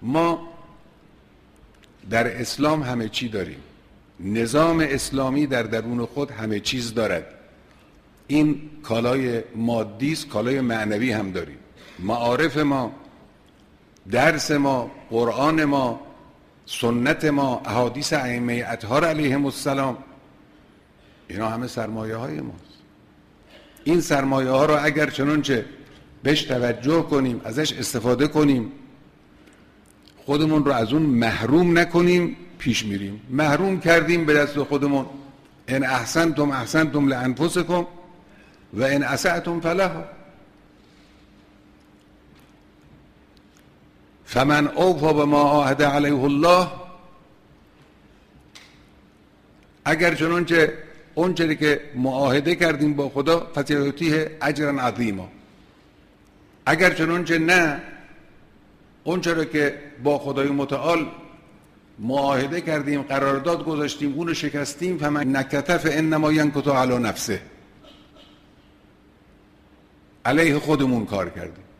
ما در اسلام همه چی داریم. نظام اسلامی در درون خود همه چیز دارد. این کالای مادی است، کالای معنوی هم داریم. معارف ما، درس ما، قرآن ما، سنت ما، احادیث ائمه اطهار علیهم السلام، اینا همه سرمایه های ماست. این سرمایه ها رو اگر چنانچه بهش توجه کنیم، ازش استفاده کنیم، خودمون رو از اون محروم نکنیم، پیش میریم. محروم کردیم به دست خودمون. ان احسنتم احسنتم لانفسکم و ان اسأتم فلها. فمن اوفی بما عاهد علیه الله، اگر چنانچه اون چیزی که معاهده کردیم با خدا، فسیؤتیه اجرا عظیما. اگر چنانچه نه، اون چیزی که با خدای متعال معاهده کردیم، قرارداد گذاشتیم، اون رو شکستیم، فمن نکث فانما ینکث علی نفسه، علیه خودمون کار کردیم.